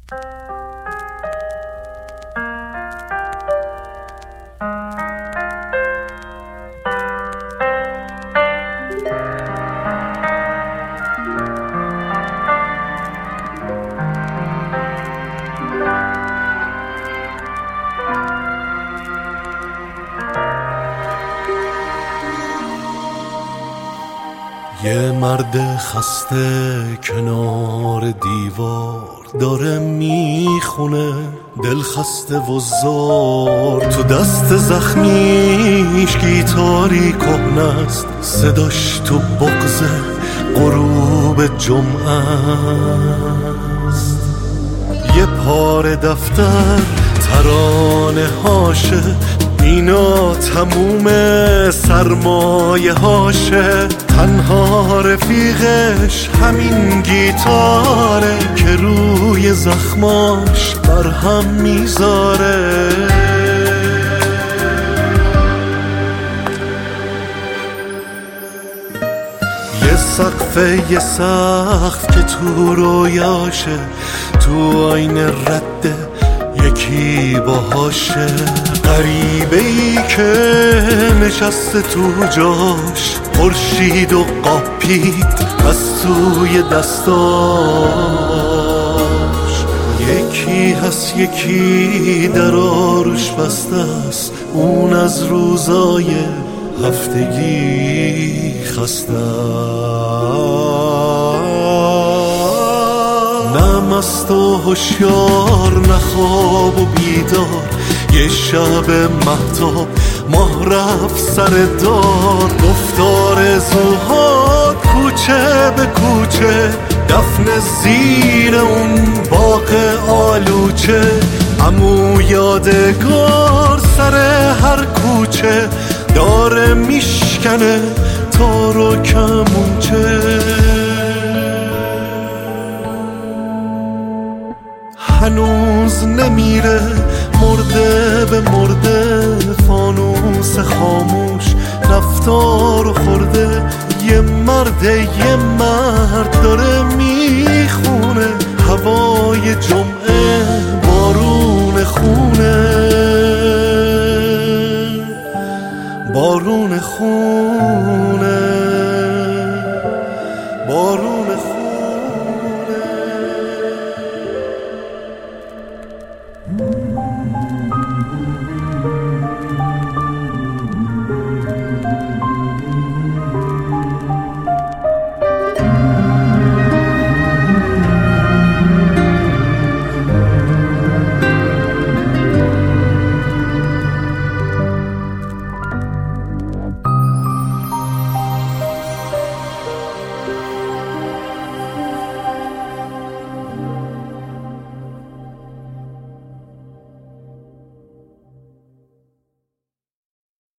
یه مرد خسته کنار دیوار داره میخونه، دل خسته و زار. تو دست زخمیش گیتاری کهنه است، صداش تو بغض غروب جمعه است. یه پاره دفتر ترانه هاشه، اینا تموم سرمایه هاشه. تنها رفیقش همین گیتاره که روی زخماش برهم میذاره. یه سقف که تو رویاشه، تو آینه رده یکی باهاشه. غریبه ای که نشسته تو جاش، خورشید و قاپید از توی دستاش. یکی هست یکی در آروش بسته است، اون از روزای هفتگی خسته. نه مست و هوشیار، نه خواب و بیدار. یه شب مهتاب ماه رفت سر دار. گفتار زوحات کوچه به کوچه، دفن زیر اون باغ آلوچه. عمو یادگار سر هر کوچه، داره میشکنه تار و کمونچه. هنوز نمیره مرده به مرده، فانوس خاموش رفتار خورده. یه مرد داره